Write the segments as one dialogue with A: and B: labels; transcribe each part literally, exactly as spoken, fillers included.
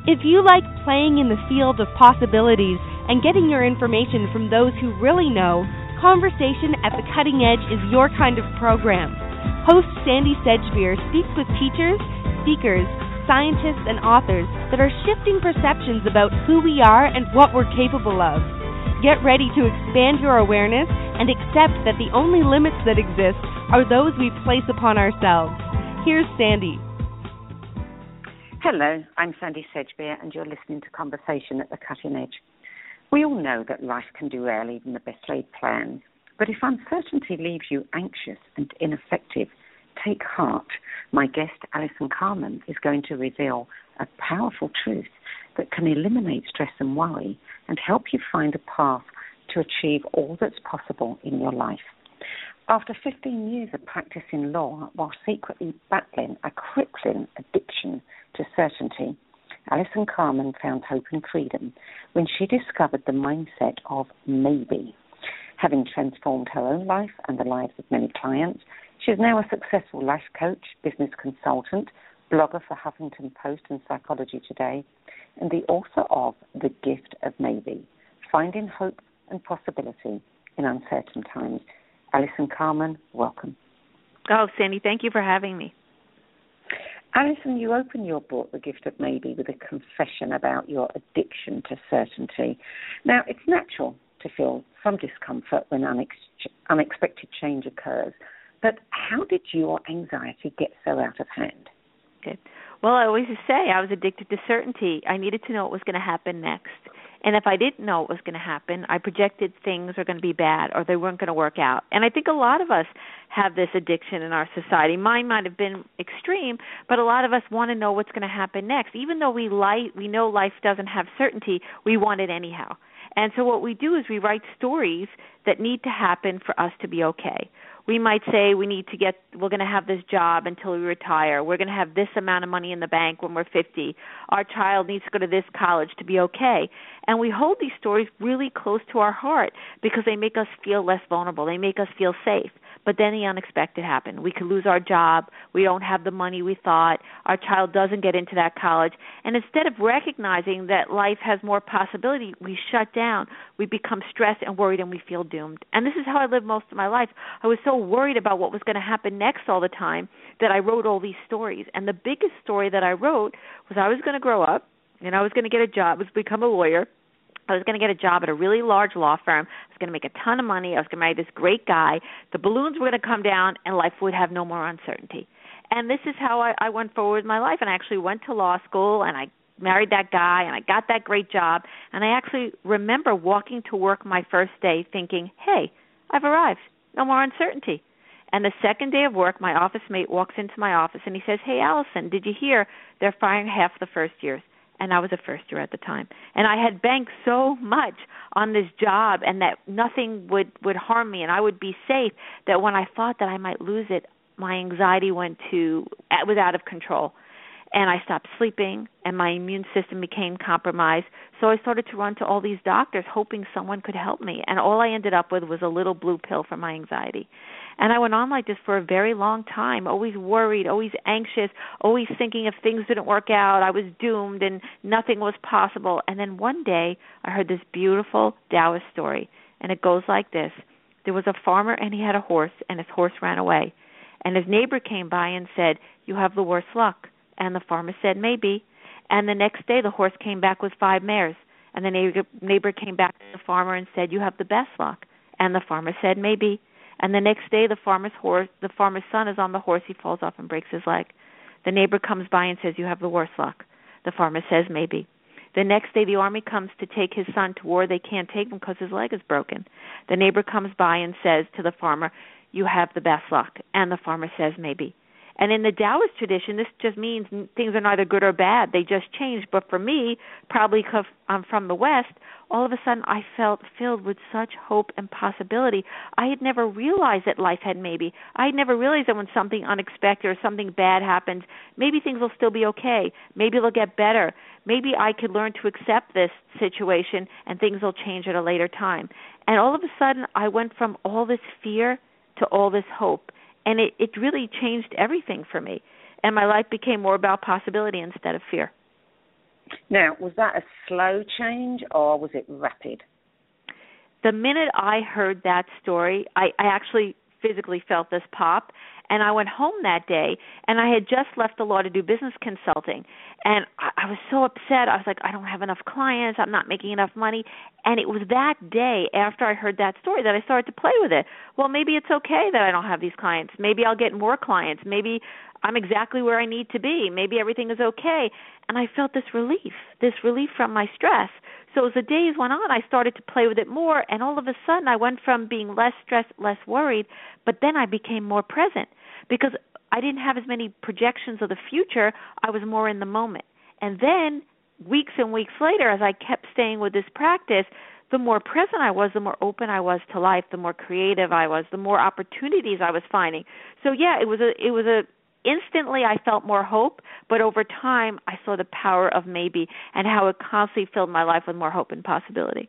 A: If you like playing in the field of possibilities and getting your information from those who really know, Conversation at the Cutting Edge is your kind of program. Host Sandy Sedgbeer speaks with teachers, speakers, scientists, and authors that are shifting perceptions about who we are and what we're capable of. Get ready to expand your awareness and accept that the only limits that exist are those we place upon ourselves. Here's Sandy.
B: Hello, I'm Sandy Sedgbeer, and you're listening to Conversation at the Cutting Edge. We all know that life can derail even the best laid plans, but if uncertainty leaves you anxious and ineffective, take heart. My guest, Alison Carman, is going to reveal a powerful truth that can eliminate stress and worry and help you find a path to achieve all that's possible in your life. After fifteen years of practicing law while secretly battling a crippling addiction to certainty, Alison Carman found hope and freedom when she discovered the mindset of maybe. Having transformed her own life and the lives of many clients, she is now a successful life coach, business consultant, blogger for Huffington Post and Psychology Today, and the author of The Gift of Maybe, Finding Hope and Possibility in Uncertain Times. Alison Carman, welcome.
C: Oh, Sandy, thank you for having me.
B: Alison, you open your book, The Gift of Maybe, with a confession about your addiction to certainty. Now, it's natural to feel some discomfort when unex- unexpected change occurs, but how did your anxiety get so out of hand?
C: Okay. Well, I always say I was addicted to certainty. I needed to know what was going to happen next. And if I didn't know what was going to happen, I projected things were going to be bad or they weren't going to work out. And I think a lot of us have this addiction in our society. Mine might have been extreme, but a lot of us want to know what's going to happen next. Even though we light, we know life doesn't have certainty, we want it anyhow. And so what we do is we write stories that need to happen for us to be okay. We might say we need to get, we're going to have this job until we retire. We're going to have this amount of money in the bank when we're fifty. Our child needs to go to this college to be okay. And we hold these stories really close to our heart because they make us feel less vulnerable. They make us feel safe. But then the unexpected happened. We could lose our job. We don't have the money we thought. Our child doesn't get into that college. And instead of recognizing that life has more possibility, we shut down. We become stressed and worried, and we feel doomed. And this is how I lived most of my life. I was so worried about what was going to happen next all the time that I wrote all these stories. And the biggest story that I wrote was I was going to grow up, and I was going to get a job, was become a lawyer. I was going to get a job at a really large law firm. I was going to make a ton of money. I was going to marry this great guy. The balloons were going to come down, and life would have no more uncertainty. And this is how I, I went forward with my life. And I actually went to law school, and I married that guy, and I got that great job. And I actually remember walking to work my first day thinking, hey, I've arrived. No more uncertainty. And the second day of work, my office mate walks into my office, and he says, hey, Alison, did you hear they're firing half the first years? And I was a first year at the time. And I had banked so much on this job and that nothing would, would harm me and I would be safe that when I thought that I might lose it, my anxiety went to, was out of control. And I stopped sleeping and my immune system became compromised. So I started to run to all these doctors hoping someone could help me. And all I ended up with was a little blue pill for my anxiety. And I went on like this for a very long time, always worried, always anxious, always thinking if things didn't work out, I was doomed and nothing was possible. And then one day I heard this beautiful Taoist story, and it goes like this. There was a farmer, and he had a horse, and his horse ran away. And his neighbor came by and said, you have the worst luck. And the farmer said, maybe. And the next day the horse came back with five mares. And the neighbor, neighbor came back to the farmer and said, you have the best luck. And the farmer said, maybe. And the next day, the farmer's horse, the farmer's son is on the horse. He falls off and breaks his leg. The neighbor comes by and says, you have the worst luck. The farmer says, maybe. The next day, the army comes to take his son to war. They can't take him because his leg is broken. The neighbor comes by and says to the farmer, you have the best luck. And the farmer says, maybe. And in the Taoist tradition, this just means things are neither good or bad. They just change. But for me, probably because I'm from the West, all of a sudden I felt filled with such hope and possibility. I had never realized that life had maybe. I had never realized that when something unexpected or something bad happens, maybe things will still be okay. Maybe they'll get better. Maybe I could learn to accept this situation and things will change at a later time. And all of a sudden, I went from all this fear to all this hope. And it, it really changed everything for me. And my life became more about possibility instead of fear.
B: Now, was that a slow change or was it rapid?
C: The minute I heard that story, I, I actually physically felt this pop, and I went home that day, and I had just left the law to do business consulting, and I, I was so upset. I was like, I don't have enough clients. I'm not making enough money, and it was that day after I heard that story that I started to play with it. Well, maybe it's okay that I don't have these clients. Maybe I'll get more clients. Maybe I'm exactly where I need to be. Maybe everything is okay, and I felt this relief, this relief from my stress. So as the days went on, I started to play with it more, and all of a sudden I went from being less stressed, less worried, but then I became more present because I didn't have as many projections of the future. I was more in the moment. And then weeks and weeks later, as I kept staying with this practice, the more present I was, the more open I was to life, the more creative I was, the more opportunities I was finding. So yeah, it was a it was a instantly I felt more hope, but over time I saw the power of maybe and how it constantly filled my life with more hope and possibility.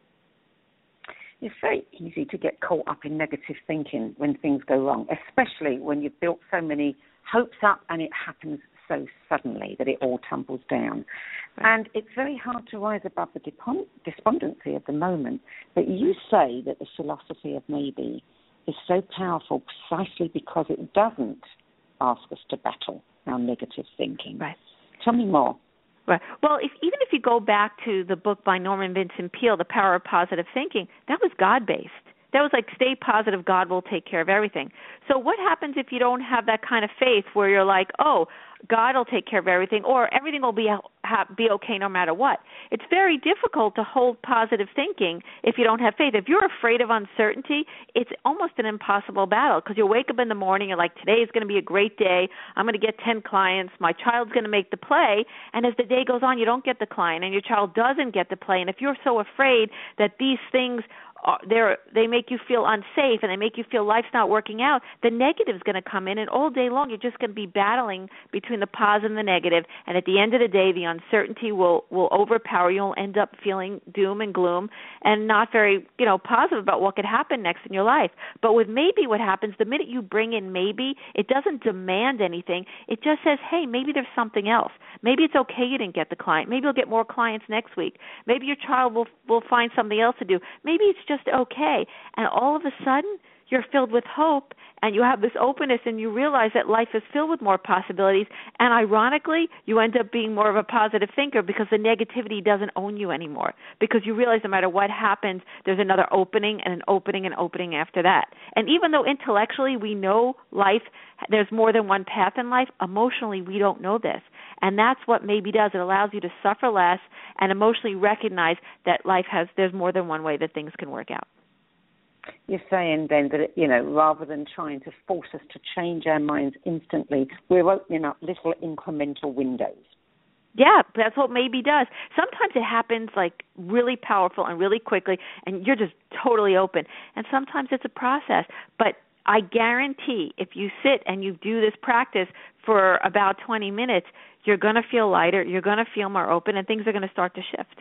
B: It's very easy to get caught up in negative thinking when things go wrong, especially when you've built so many hopes up and it happens so suddenly that it all tumbles down. Right. And it's very hard to rise above the despondency of the moment. But you say that the philosophy of maybe is so powerful precisely because it doesn't ask us to battle our negative thinking.
C: Right.
B: Tell me more.
C: Right. Well, if, even if you go back to the book by Norman Vincent Peale, The Power of Positive Thinking, that was God-based. That was like, stay positive, God will take care of everything. So what happens if you don't have that kind of faith where you're like, oh, God will take care of everything, or everything will be ha, be okay no matter what? It's very difficult to hold positive thinking if you don't have faith. If you're afraid of uncertainty, it's almost an impossible battle because you'll wake up in the morning, you're like, today is going to be a great day. I'm going to get ten clients. My child's going to make the play. And as the day goes on, you don't get the client, and your child doesn't get the play. And if you're so afraid that these things They're, they make you feel unsafe and they make you feel life's not working out, the negative is going to come in, and all day long you're just going to be battling between the positive and the negative, and at the end of the day the uncertainty will, will overpower you. You'll end up feeling doom and gloom and not very, you know, positive about what could happen next in your life. But with maybe what happens, the minute you bring in maybe, it doesn't demand anything. It just says, hey, maybe there's something else. Maybe it's okay you didn't get the client. Maybe you'll get more clients next week. Maybe your child will will find something else to do. Maybe it's just just okay. And all of a sudden, you're filled with hope, and you have this openness, and you realize that life is filled with more possibilities. And ironically, you end up being more of a positive thinker because the negativity doesn't own you anymore, because you realize no matter what happens, there's another opening and an opening and opening after that. And even though intellectually we know life, there's more than one path in life, emotionally we don't know this. And that's what maybe does. It allows you to suffer less and emotionally recognize that life has, there's more than one way that things can work out.
B: You're saying then that, you know, rather than trying to force us to change our minds instantly, we're opening up little incremental windows.
C: Yeah, that's what maybe does. Sometimes it happens like really powerful and really quickly, and you're just totally open. And sometimes it's a process. But I guarantee if you sit and you do this practice for about twenty minutes, you're going to feel lighter, you're going to feel more open, and things are going to start to shift.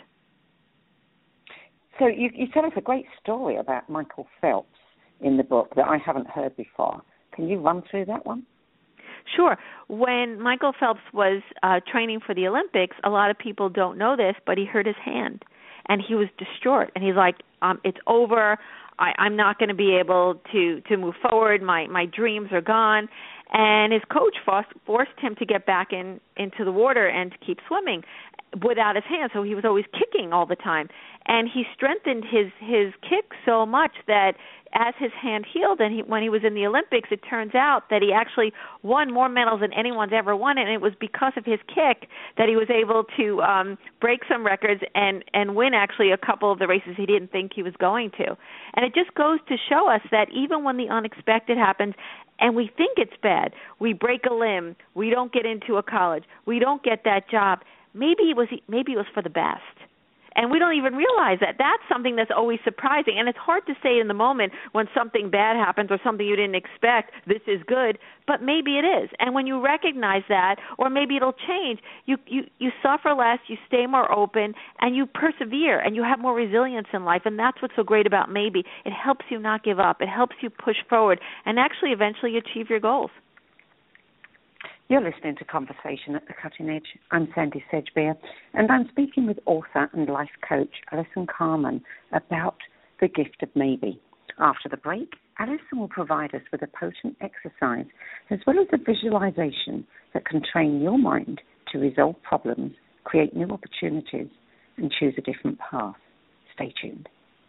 B: So you, you tell us a great story about Michael Phelps in the book that I haven't heard before. Can you run through that one?
C: Sure. When Michael Phelps was uh, training for the Olympics, a lot of people don't know this, but he hurt his hand, and he was distraught. And he's like, um, it's over. I, I'm not going to be able to, to move forward. My, my dreams are gone. And his coach forced, forced him to get back in into the water and to keep swimming without his hand, so he was always kicking all the time. And he strengthened his, his kick so much that as his hand healed, and he, when he was in the Olympics, it turns out that he actually won more medals than anyone's ever won, and it was because of his kick that he was able to um, break some records and, and win actually a couple of the races he didn't think he was going to. And it just goes to show us that even when the unexpected happens, and we think it's bad, we break a limb, we don't get into a college, we don't get that job, maybe it was maybe it was for the best. And we don't even realize that. That's something that's always surprising. And it's hard to say in the moment when something bad happens or something you didn't expect, this is good, but maybe it is. And when you recognize that, or maybe it'll change, you, you, you suffer less, you stay more open, and you persevere, and you have more resilience in life. And that's what's so great about maybe. It helps you not give up. It helps you push forward and actually eventually achieve your goals.
B: You're listening to Conversation at the Cutting Edge. I'm Sandy Sedgbeer, and I'm speaking with author and life coach Alison Carman about the gift of maybe. After the break, Alison will provide us with a potent exercise as well as a visualization that can train your mind to resolve problems, create new opportunities, and choose a different path. Stay tuned.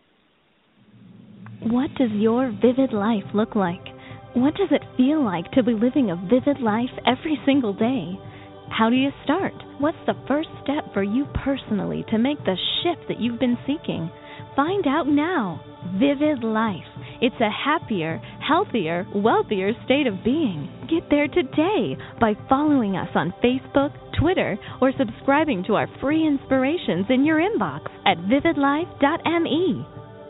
D: What does your vivid life look like? What does it feel like to be living a vivid life every single day? How do you start? What's the first step for you personally to make the shift that you've been seeking? Find out now. Vivid Life. It's a happier, healthier, wealthier state of being. Get there today by following us on Facebook, Twitter, or subscribing to our free inspirations in your inbox at vivid life dot m e.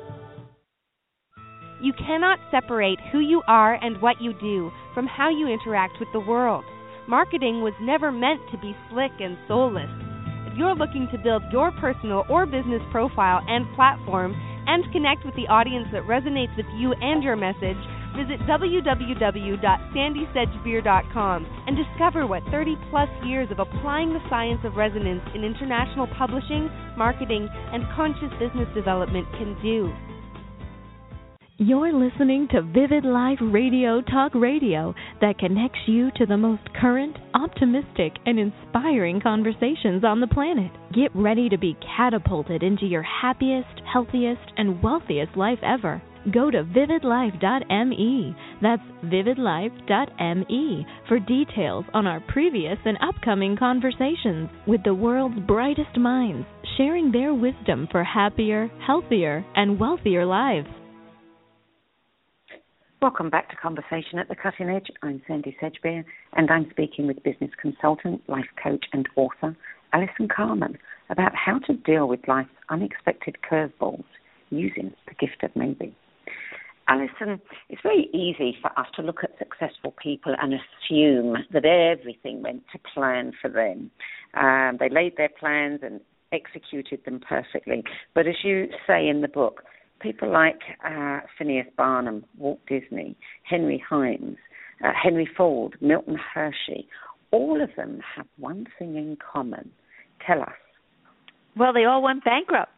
A: You cannot separate who you are and what you do from how you interact with the world. Marketing was never meant to be slick and soulless. If you're looking to build your personal or business profile and platform and connect with the audience that resonates with you and your message, visit w w w dot sandy sedgbeer dot com and discover what thirty plus years of applying the science of resonance in international publishing, marketing, and conscious business development can do.
D: You're listening to Vivid Life Radio Talk Radio that connects you to the most current, optimistic, and inspiring conversations on the planet. Get ready to be catapulted into your happiest, healthiest, and wealthiest life ever. Go to vivid life dot m e. That's vivid life dot m e for details on our previous and upcoming conversations with the world's brightest minds, sharing their wisdom for happier, healthier, and wealthier lives.
B: Welcome back to Conversation at the Cutting Edge. I'm Sandy Sedgbeer, and I'm speaking with business consultant, life coach, and author Alison Carman about how to deal with life's unexpected curveballs using the gift of maybe. Alison, it's very easy for us to look at successful people and assume that everything went to plan for them. Um, they laid their plans and executed them perfectly. But as you say in the book, people like uh, Phineas Barnum, Walt Disney, Henry Hynes, uh, Henry Ford, Milton Hershey, all of them have one thing in common. Tell us.
C: Well, they all went bankrupt.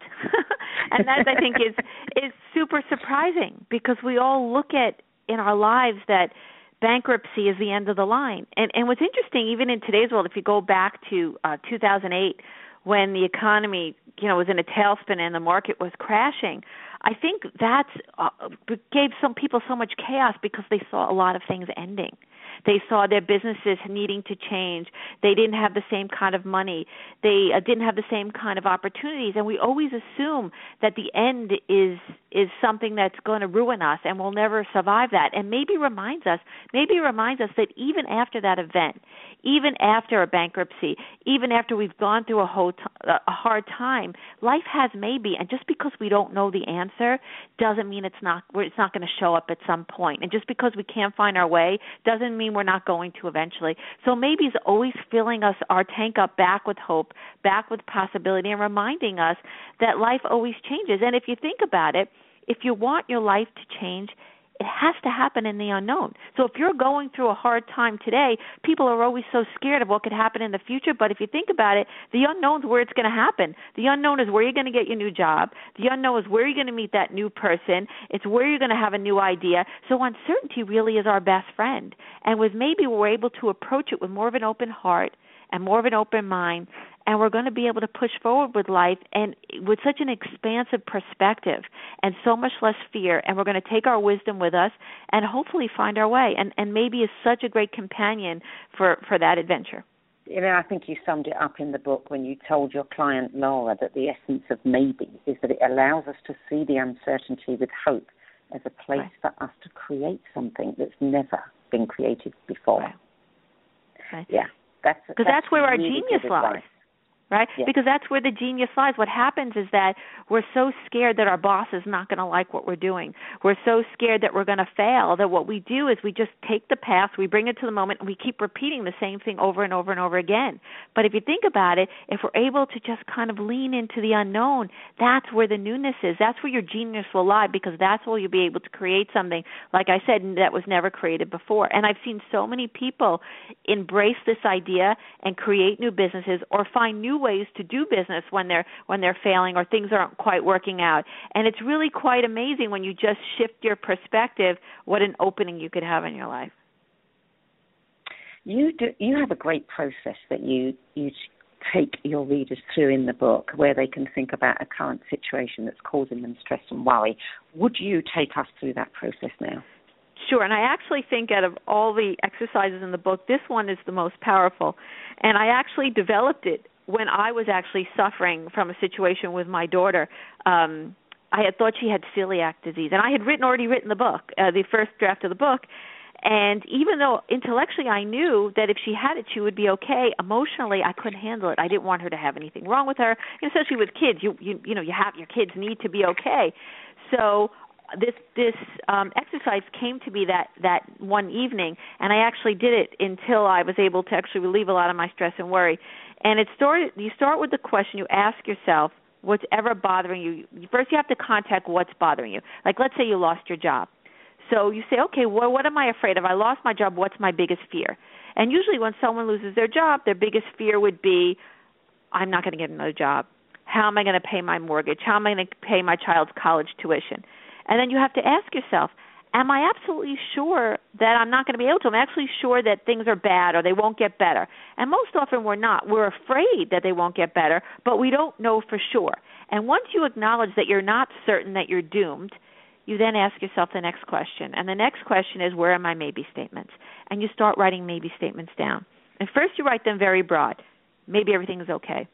C: And that, I think, is is super surprising because we all look at in our lives that bankruptcy is the end of the line. And, and what's interesting, even in today's world, if you go back to uh, two thousand eight when the economy, you know, was in a tailspin and the market was crashing, I think that uh, gave some people so much chaos because they saw a lot of things ending. They saw their businesses needing to change. They didn't have the same kind of money. They uh, didn't have the same kind of opportunities. And we always assume that the end is is something that's going to ruin us and we'll never survive that. And maybe reminds us, maybe reminds us that even after that event, even after a bankruptcy, even after we've gone through a, whole t- a hard time, life has maybe. And just because we don't know the answer doesn't mean it's not it's not going to show up at some point. And just because we can't find our way doesn't mean we're not going to eventually. So maybe it's always filling us, our tank up back with hope, back with possibility, and reminding us that life always changes. And if you think about it, if you want your life to change, it has to happen in the unknown. So if you're going through a hard time today, people are always so scared of what could happen in the future. But if you think about it, the unknown is where it's going to happen. The unknown is where you're going to get your new job. The unknown is where you're going to meet that new person. It's where you're going to have a new idea. So uncertainty really is our best friend. And with maybe we're able to approach it with more of an open heart and more of an open mind, and we're going to be able to push forward with life and with such an expansive perspective and so much less fear, and we're going to take our wisdom with us and hopefully find our way, and, and maybe is such a great companion for, for that adventure.
B: You know, I think you summed it up in the book when you told your client, Laura, that the essence of maybe is that it allows us to see the uncertainty with hope as a place right. for us to create something that's never been created before.
C: Right. Right.
B: Yeah.
C: Because that's, that's where our really genius lies. right?
B: Yes.
C: Because that's where the genius lies. What happens is that we're so scared that our boss is not going to like what we're doing. We're so scared that we're going to fail that what we do is we just take the past, we bring it to the moment, and we keep repeating the same thing over and over and over again. But if you think about it, if we're able to just kind of lean into the unknown, that's where the newness is. That's where your genius will lie, because that's where you'll be able to create something, like I said, that was never created before. And I've seen so many people embrace this idea and create new businesses or find new ways to do business when they're when they're failing or things aren't quite working out. And it's really quite amazing when you just shift your perspective what an opening you could have in your life.
B: You do, you have a great process that you you take your readers through in the book where they can think about a current situation that's causing them stress and worry. Would you take us through that process now?
C: Sure, and I actually think out of all the exercises in the book, this one is the most powerful. And I actually developed it when I was actually suffering from a situation with my daughter. Um, I had thought she had celiac disease, and I had written already written the book, uh, the first draft of the book. And even though intellectually I knew that if she had it, she would be okay, emotionally I couldn't handle it. I didn't want her to have anything wrong with her, and especially with kids. You you you know you have your kids need to be okay. So this this um, exercise came to me that, that one evening, and I actually did it until I was able to actually relieve a lot of my stress and worry. And it started. You start with the question. You ask yourself, what's ever bothering you? First, you have to contact what's bothering you. Like, let's say you lost your job. So you say, okay, well, what am I afraid of? I lost my job. What's my biggest fear? And usually when someone loses their job, their biggest fear would be, I'm not going to get another job. How am I going to pay my mortgage? How am I going to pay my child's college tuition? And then you have to ask yourself, am I absolutely sure that I'm not going to be able to? I'm actually sure that things are bad or they won't get better. And most often we're not. We're afraid that they won't get better, but we don't know for sure. And once you acknowledge that you're not certain that you're doomed, you then ask yourself the next question. And the next question is, where are my maybe statements? And you start writing maybe statements down. And first you write them very broad. Maybe everything's okay.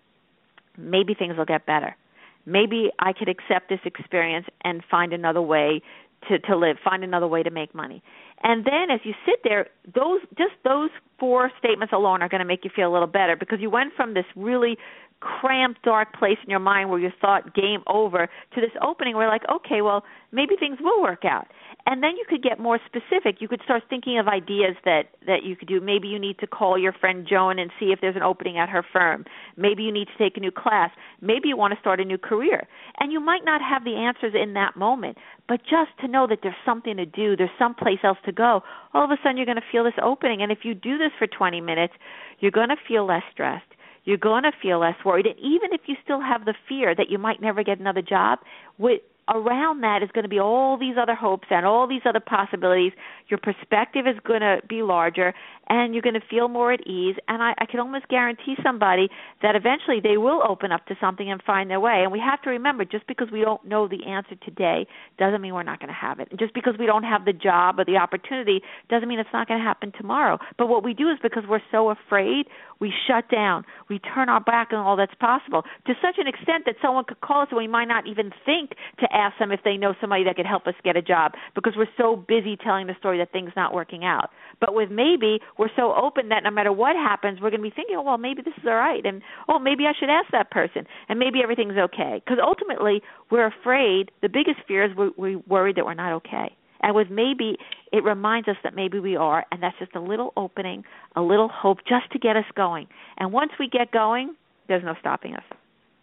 C: Maybe things will get better. Maybe I could accept this experience and find another way to, to live, find another way to make money. And then as you sit there, those just those four statements alone are going to make you feel a little better, because you went from this really cramped, dark place in your mind where you thought game over to this opening where like, okay, well, maybe things will work out. And then you could get more specific. You could start thinking of ideas that, that you could do. Maybe you need to call your friend Joan and see if there's an opening at her firm. Maybe you need to take a new class. Maybe you want to start a new career. And you might not have the answers in that moment, but just to know that there's something to do, there's someplace else to go, all of a sudden you're going to feel this opening. And if you do this for twenty minutes, you're going to feel less stressed. You're going to feel less worried. And even if you still have the fear that you might never get another job, with around that is going to be all these other hopes and all these other possibilities. Your perspective is going to be larger, and you're going to feel more at ease. And I, I can almost guarantee somebody that eventually they will open up to something and find their way. And we have to remember, just because we don't know the answer today doesn't mean we're not going to have it. And just because we don't have the job or the opportunity doesn't mean it's not going to happen tomorrow. But what we do is, because we're so afraid, we shut down. We turn our back on all that's possible to such an extent that someone could call us and we might not even think to ask them if they know somebody that could help us get a job, because we're so busy telling the story that things not working out. But with maybe, we're so open that no matter what happens, we're going to be thinking, oh, well, maybe this is all right, and oh, maybe I should ask that person, and maybe everything's okay. Because ultimately, we're afraid. The biggest fear is we're, we're worried that we're not okay. And with maybe, it reminds us that maybe we are, and that's just a little opening, a little hope just to get us going. And once we get going, there's no stopping us.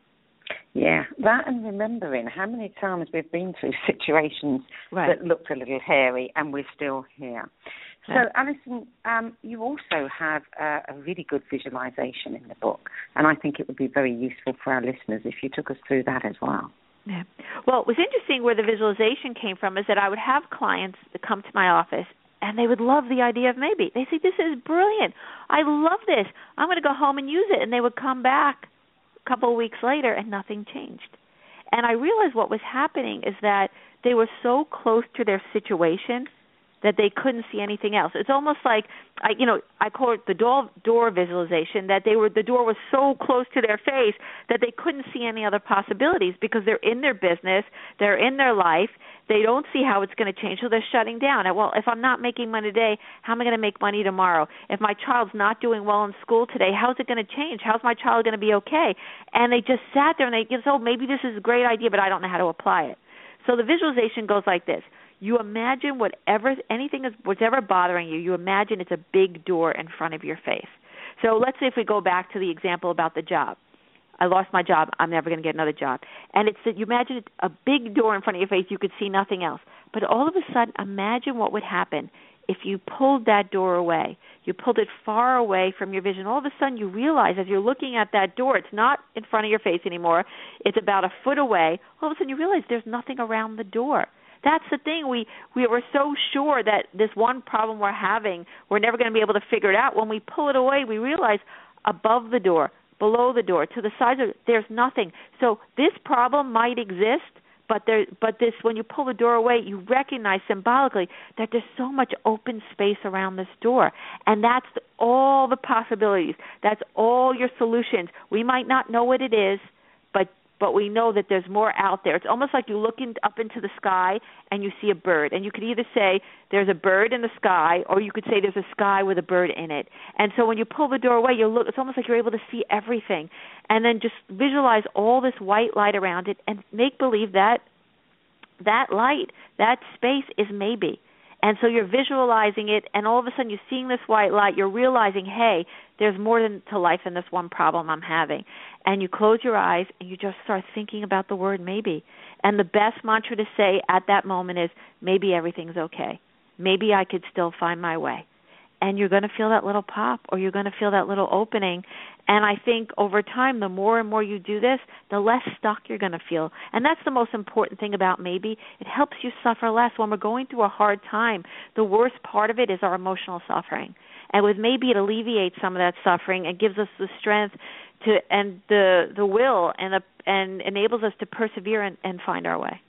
B: Yeah, that and remembering how many times we've been through situations
C: right.
B: that looked a little hairy and we're still here. So, yeah. Alison, um, you also have a, a really good visualization in the book, and I think it would be very useful for our listeners if you took us through that as well.
C: Yeah. Well, what's interesting where the visualization came from is that I would have clients that come to my office, and they would love the idea of maybe. They say, this is brilliant. I love this. I'm going to go home and use it. And they would come back a couple of weeks later, and nothing changed. And I realized what was happening is that they were so close to their situation that they couldn't see anything else. It's almost like, I, you know, I call it the door, door visualization, that they were the door was so close to their face that they couldn't see any other possibilities because they're in their business, they're in their life, they don't see how it's going to change, so they're shutting down. And, well, if I'm not making money today, how am I going to make money tomorrow? If my child's not doing well in school today, how's it going to change? How's my child going to be okay? And they just sat there and they just, oh, maybe this is a great idea, but I don't know how to apply it. So the visualization goes like this. You imagine whatever, anything is, whatever bothering you, you imagine it's a big door in front of your face. So let's say if we go back to the example about the job. I lost my job. I'm never going to get another job. And it's that you imagine it's a big door in front of your face. You could see nothing else. But all of a sudden, imagine what would happen if you pulled that door away. You pulled it far away from your vision. All of a sudden, you realize as you're looking at that door, it's not in front of your face anymore. It's about a foot away. All of a sudden, you realize there's nothing around the door. That's the thing. We we were so sure that this one problem we're having, we're never going to be able to figure it out. When we pull it away, we realize above the door, below the door, to the sides of it, there's nothing. So this problem might exist, but there, but this, when you pull the door away, you recognize symbolically that there's so much open space around this door, and that's all the possibilities. That's all your solutions. We might not know what it is, but but we know that there's more out there. It's almost like you look in, up into the sky and you see a bird, and you could either say there's a bird in the sky, or you could say there's a sky with a bird in it. And so when you pull the door away, you look. It's almost like you're able to see everything, and then just visualize all this white light around it, and make believe that that light, that space is maybe. And so you're visualizing it, and all of a sudden you're seeing this white light. You're realizing, hey, there's more than to life than this one problem I'm having. And you close your eyes, and you just start thinking about the word maybe. And the best mantra to say at that moment is, maybe everything's okay. Maybe I could still find my way. And you're going to feel that little pop, or you're going to feel that little opening. And I think over time, the more and more you do this, the less stuck you're going to feel. And that's the most important thing about maybe. It helps you suffer less. When we're going through a hard time, the worst part of it is our emotional suffering. And with maybe, it alleviates some of that suffering and gives us the strength to and the the will and the, and enables us to persevere and, and find our way.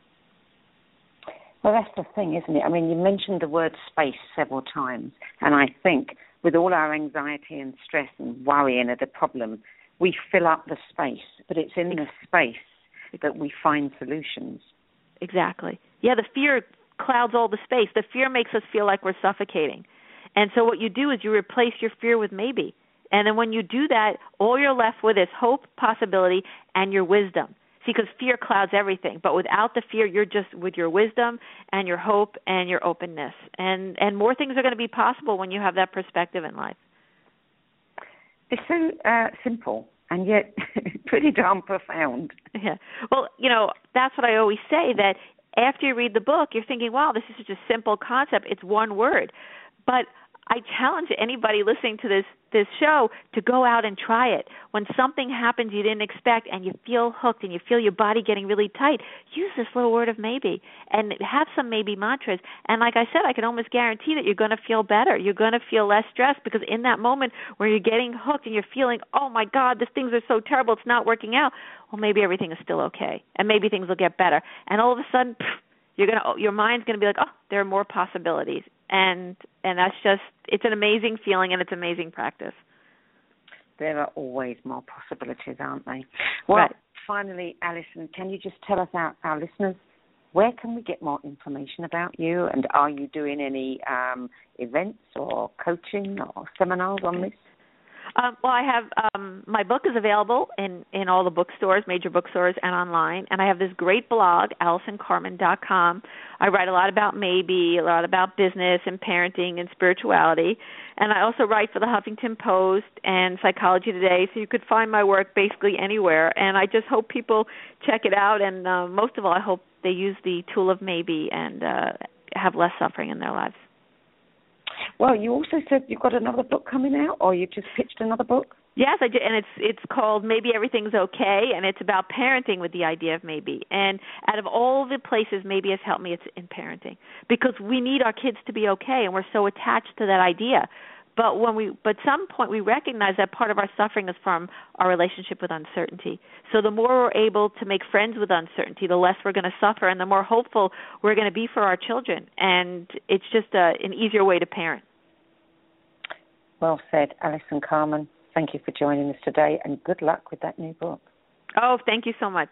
B: Well, that's the thing, isn't it? I mean, you mentioned the word space several times, and I think with all our anxiety and stress and worry and the problem, we fill up the space, but it's in the space that we find solutions.
C: Exactly. Yeah, the fear clouds all the space. The fear makes us feel like we're suffocating. And so what you do is you replace your fear with maybe. And then when you do that, all you're left with is hope, possibility, and your wisdom. See, because fear clouds everything. But without the fear, you're just with your wisdom and your hope and your openness. And and more things are going to be possible when you have that perspective in life.
B: It's so uh, simple and yet pretty darn profound.
C: Yeah. Well, you know, that's what I always say, that after you read the book, you're thinking, wow, this is such a simple concept. It's one word. But I challenge anybody listening to this this show to go out and try it. When something happens you didn't expect and you feel hooked and you feel your body getting really tight, use this little word of maybe and have some maybe mantras. And like I said, I can almost guarantee that you're going to feel better. You're going to feel less stressed, because in that moment where you're getting hooked and you're feeling, oh, my God, these things are so terrible, it's not working out, well, maybe everything is still okay and maybe things will get better. And all of a sudden, pff, you're gonna, your mind's going to be like, oh, there are more possibilities. And and that's just, it's an amazing feeling, and it's amazing practice.
B: There are always more possibilities, aren't they? Well, right. Finally, Alison, can you just tell us, our, our listeners, where can we get more information about you? And are you doing any um, events or coaching or seminars on this?
C: Um, well, I have um, my book is available in, in all the bookstores, major bookstores, and online. And I have this great blog, Alison Carman dot com. I write a lot about maybe, a lot about business and parenting and spirituality. And I also write for the Huffington Post and Psychology Today, so you could find my work basically anywhere. And I just hope people check it out. And uh, most of all, I hope they use the tool of maybe and uh, have less suffering in their lives.
B: Well, you also said you've got another book coming out, or you've just pitched another book?
C: Yes, I did, and it's it's called Maybe Everything's Okay, and it's about parenting with the idea of maybe. And out of all the places maybe has helped me, it's in parenting, because we need our kids to be okay, and we're so attached to that idea. But when we, but at some point we recognize that part of our suffering is from our relationship with uncertainty. So the more we're able to make friends with uncertainty, the less we're going to suffer, and the more hopeful we're going to be for our children. And it's just a, an easier way to parent.
B: Well said, Alison Carman. Thank you for joining us today, and good luck with that new book.
C: Oh, thank you so much.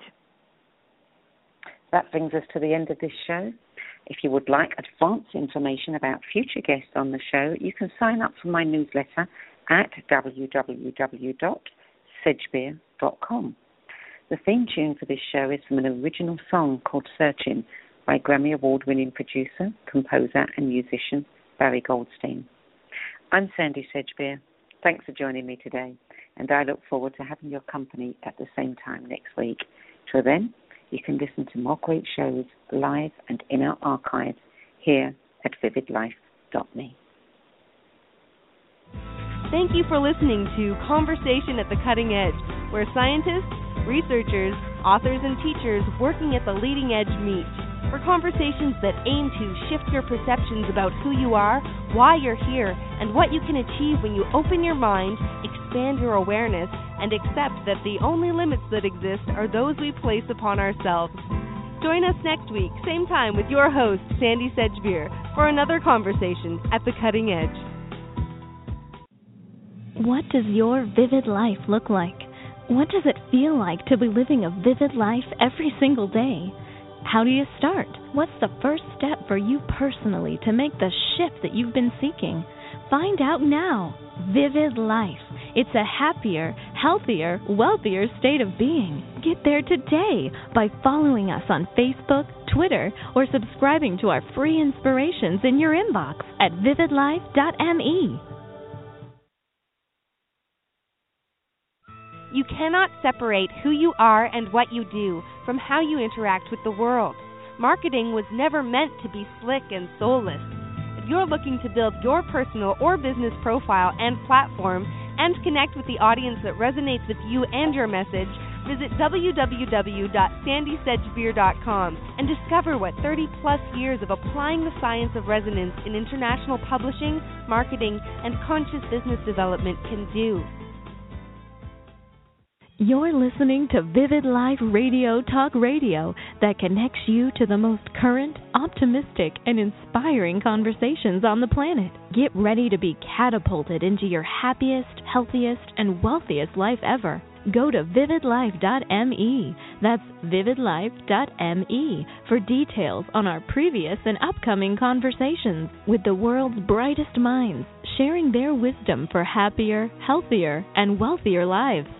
B: That brings us to the end of this show. If you would like advance information about future guests on the show, you can sign up for my newsletter at w w w dot sedgbeer dot com. The theme tune for this show is from an original song called Searching by Grammy Award-winning producer, composer, and musician Barry Goldstein. I'm Sandy Sedgbeer. Thanks for joining me today, and I look forward to having your company at the same time next week. Till then, you can listen to more great shows live and in our archives here at vivid life dot me.
A: Thank you for listening to Conversation at the Cutting Edge, where scientists, researchers, authors, and teachers working at the leading edge meet for conversations that aim to shift your perceptions about who you are, why you're here, and what you can achieve when you open your mind, expand your awareness, and accept that the only limits that exist are those we place upon ourselves. Join us next week, same time, with your host, Sandy Sedgbeer, for another conversation at the Cutting Edge.
D: What does your vivid life look like? What does it feel like to be living a vivid life every single day? How do you start? What's the first step for you personally to make the shift that you've been seeking? Find out now. Vivid Life. It's a happier, healthier, wealthier state of being. Get there today by following us on Facebook, Twitter, or subscribing to our free inspirations in your inbox at vivid life dot me.
A: You cannot separate who you are and what you do from how you interact with the world. Marketing was never meant to be slick and soulless. If you're looking to build your personal or business profile and platform and connect with the audience that resonates with you and your message, visit w w w dot sandy sedgbeer dot com and discover what thirty plus years of applying the science of resonance in international publishing, marketing, and conscious business development can do.
D: You're listening to Vivid Life Radio Talk Radio that connects you to the most current, optimistic, and inspiring conversations on the planet. Get ready to be catapulted into your happiest, healthiest, and wealthiest life ever. Go to vivid life dot me. That's vivid life dot me for details on our previous and upcoming conversations with the world's brightest minds, sharing their wisdom for happier, healthier, and wealthier lives.